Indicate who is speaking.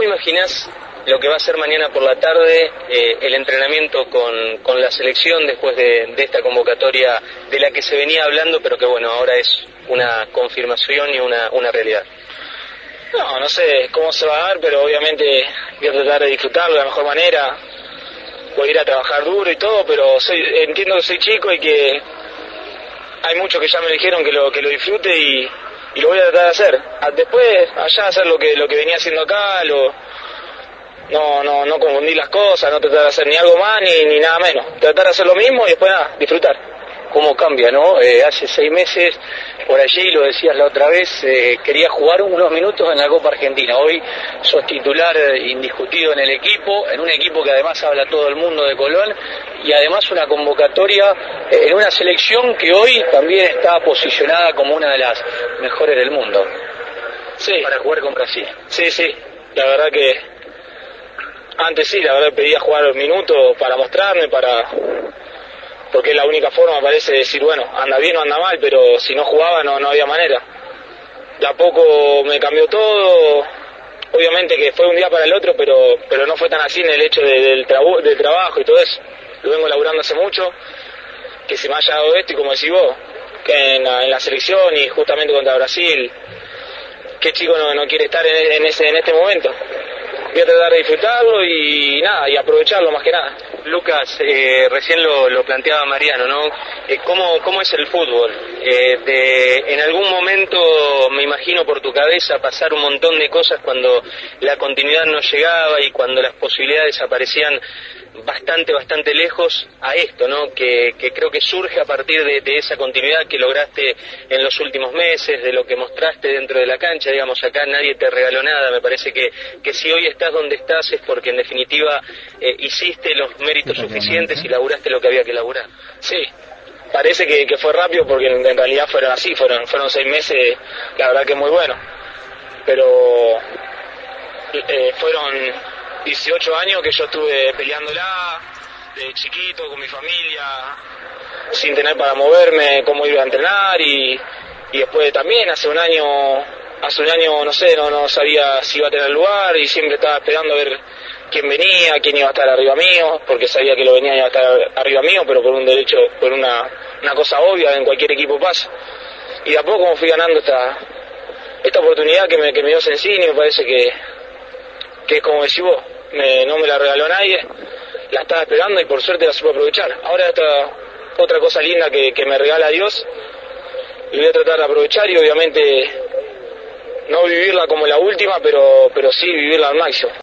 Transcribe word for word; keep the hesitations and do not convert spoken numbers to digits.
Speaker 1: ¿cómo imaginás lo que va a ser mañana por la tarde eh, el entrenamiento con, con la selección después de, de esta convocatoria de la que se venía hablando, pero que bueno, ahora es una confirmación y una, una realidad?
Speaker 2: No, no sé cómo se va a dar, pero obviamente voy a tratar de disfrutarlo de la mejor manera. Voy a ir a trabajar duro y todo, pero soy, entiendo que soy chico y que hay muchos que ya me dijeron que lo que lo disfrute y, y lo voy a tratar de hacer. Después, allá hacer lo que lo que venía haciendo acá, lo, no no no confundir las cosas, no tratar de hacer ni algo más ni, ni nada menos. Tratar de hacer lo mismo y después nada, disfrutar.
Speaker 3: ¿Cómo cambia, no? Eh, hace seis meses, por allí, lo decías la otra vez, eh, querías jugar unos minutos en la Copa Argentina. Hoy sos titular indiscutido en el equipo, en un equipo que además habla todo el mundo de Colón, y además una convocatoria eh, en una selección que hoy también está posicionada como una de las mejores del mundo.
Speaker 2: Sí.
Speaker 3: Para jugar con Brasil.
Speaker 2: Sí, sí, la verdad que antes sí, la verdad pedía jugar minutos para mostrarme, para... porque es la única forma, parece, de decir, bueno, anda bien o anda mal, pero si no jugaba no, no había manera. De a poco me cambió todo, obviamente que fue un día para el otro, pero pero no fue tan así en el hecho de, del, trabo, del trabajo y todo eso. Lo vengo laburando hace mucho, que se me haya dado esto y como decís vos, que en la, en la selección y justamente contra Brasil, qué chico no, no quiere estar en, en, ese, en este momento. Voy a tratar de disfrutarlo y nada, y aprovecharlo más que nada.
Speaker 1: Lucas, eh, recién lo, lo planteaba Mariano, ¿no? Eh, ¿cómo, ¿Cómo es el fútbol? Eh, de, en algún momento, me imagino por tu cabeza, pasar un montón de cosas cuando la continuidad no llegaba y cuando las posibilidades aparecían bastante, bastante lejos a esto, ¿no? Que, que creo que surge a partir de, de esa continuidad que lograste en los últimos meses, de lo que mostraste dentro de la cancha. Digamos, acá nadie te regaló nada. Me parece que, que si hoy estás donde estás es porque en definitiva eh, hiciste los méritos suficientes y laburaste lo que había que laburar.
Speaker 2: Sí, parece que, que fue rápido porque en, en realidad fueron así, fueron, fueron seis meses, la verdad que muy bueno. Pero eh, fueron dieciocho años que yo estuve peleándola, de chiquito, con mi familia, sin tener para moverme, cómo iba a entrenar y, y después también hace un año, hace un año no sé, no, no sabía si iba a tener lugar y siempre estaba esperando a ver quién venía, quién iba a estar arriba mío, porque sabía que lo venía iba a estar arriba mío, pero por un derecho, por una, una cosa obvia, en cualquier equipo pasa. Y de a poco me fui ganando esta, esta oportunidad que me, que me dio Sensini, me parece que, que es como decís vos. Me, no me la regaló nadie, la estaba esperando y por suerte la supe aprovechar. Ahora esta otra cosa linda que, que me regala Dios, y voy a tratar de aprovechar y obviamente no vivirla como la última, pero, pero sí vivirla al máximo.